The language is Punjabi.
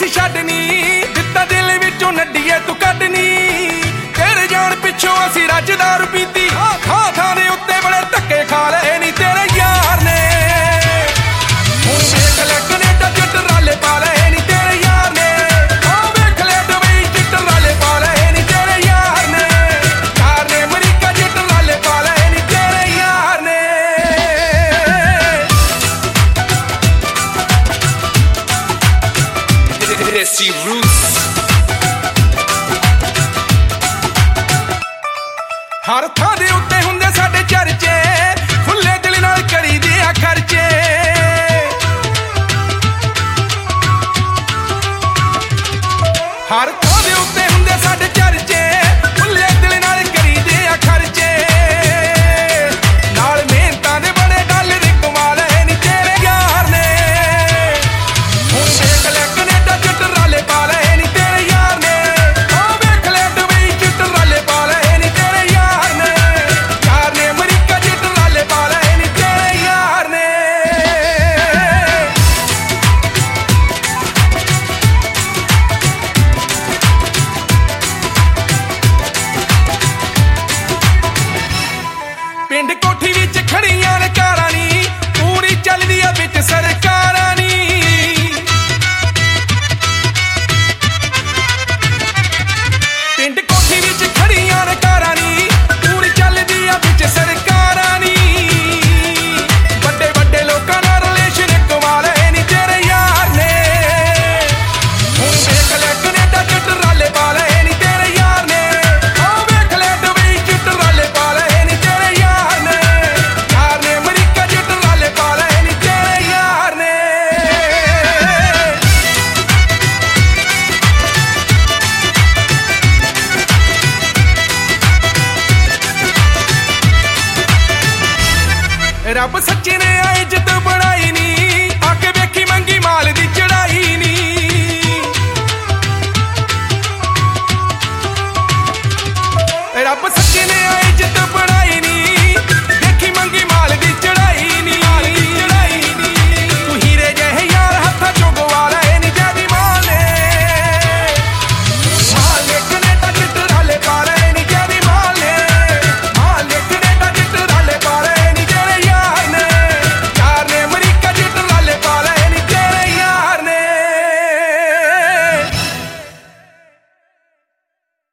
ਸੀ ਛੱਡਨੀ, ਦਿੱਤਾ ਦਿਲ ਵਿੱਚੋਂ ਨੱਡੀਏ ਤੂੰ ਕੱਢਨੀ। ਤੇਰੇ ਜਾਣ ਪਿੱਛੋਂ ਅਸੀਂ ਰੱਜ ਦਾਰੂ ਪੀਤੀ, ਥਾਂ ਥਾਂ ਦੇ ਉੱਤੇ ਬੜੇ ਧੱਕੇ ਖਾ ਲਏ ਨੀ ਤੇਰੇ ਯਾਰ ਨੇ। ਹੁਣ ਵੇਖ ਲੈ ਕਨੇਡਾ ਚ ਟਰਾਲੇ ਪਾ ਲਏ ਨੀ ਤੇਰੇ ਯਾਰ ਨੇ। ਉਹ ਵੇਖ ਲੈ ਦੁਬਈ ਚ ਟਰਾਲੇ ਪਾ ਲਏ ਨੀ ਤੇਰੇ ਯਾਰ ਨੇ। ਯਾਰ ਨੇ ਅਮਰੀਕਾ ਚ ਟਰਾਲੇ ਪਾ ਲਏ ਨੀ ਤੇਰੇ ਯਾਰ ਨੇ। Desi Roots ਹਰ ਥਾਂ ਦੇ ਉੱਤੇ ਹੁੰਦੇ ਸਾਡੇ ਚਰਚੇ, ਖੁੱਲੇ ਦਿਲ ਨਾਲ ਕਰੀਦੇ ਆ ਖਰਚੇ। ਹਰ ਥਾਂ ਦੇ ਉੱਤੇ ਹੁੰਦੇ ਸਾਡੇ ਚਰਚੇ, ਖੁੱਲੇ ਦਿਲ ਨਾਲ ਕਰੀਦੇ ਆ ਖਰਚੇ। ਨਾਲ ਮਿਹਨਤਾਂ ਦੇ ਬੜੇ ਡਾਲਰ ਕਮਾ ਲਏ ਨੀ ਤੇਰੇ ਯਾਰ ਨੇ। ਹੁਣ ਵੇਖ ਲੈ ਕਨੇਡਾ ਚ ਟਰਾਲੇ ਪਾ ਲਏ ਨੀ ਤੇਰੇ ਯਾਰ ਨੇ। ਉਹ ਵੇਖ ਲੈ ਦੁਬਈ ਚ ਟਰਾਲੇ ਪਾ ਲਏ ਨੀ ਤੇਰੇ ਯਾਰ ਨੇ। ਯਾਰ ਨੇ ਅਮਰੀਕਾ ਚ ਟਰਾਲੇ ਪਾ ਲਏ ਨੀ ਤੇਰੇ ਯਾਰ ਨੇ। ਪਿੰਡ ਕੋਠੀ ਵਿੱਚ ਖੜੀਆਂ ਨੇ ਕਾਰਾਂ ਨੀ, ਪੂਰੀ ਚੱਲਦੀ ਆ ਵਿੱਚ ਸਰਕਾਰਾਂ ਨੀ। ਪਿੰਡ ਕੋਠੀ ਵਿੱਚ ਖੜੀਆਂ ਨੇ ਕਾਰਾਂ ਨੀ, ਪੂਰੀ ਚੱਲਦੀ ਆ ਵਿੱਚ ਸਰਕਾਰਾਂ ਨੀ। ਵੱਡੇ ਵੱਡੇ ਲੋਕਾਂ ਨਾਲ ਰਿਲੇਸ਼ਨ ਕਮਾ ਲਏ ਨੀ ਤੇਰੇ ਯਾਰ ਨੇ। ਹੁਣ ਵੇਖ ਲੈ ਕਨੇਡਾ ਚ ਟਰਾਲੇ ਪਾ ਲਏ ਨੀ ਤੇਰੇ ਯਾਰ ਨੇ। ਉਹ ਵੇਖ ਲੈ ਦੁਬਈ ਚ ਟਰਾਲੇ ਪਾ ਲਏ ਨੀ ਤੇਰੇ ਯਾਰ ਨੇ। ਯਾਰ ਨੇ ਅਮਰੀਕਾ ਚ ਟਰਾਲੇ ਪਾ ਲਏ ਨੀ ਤੇਰੇ ਯਾਰ ਨੇ। ਰੱਬ ਸੱਚੇ ਨੇ ਆਏ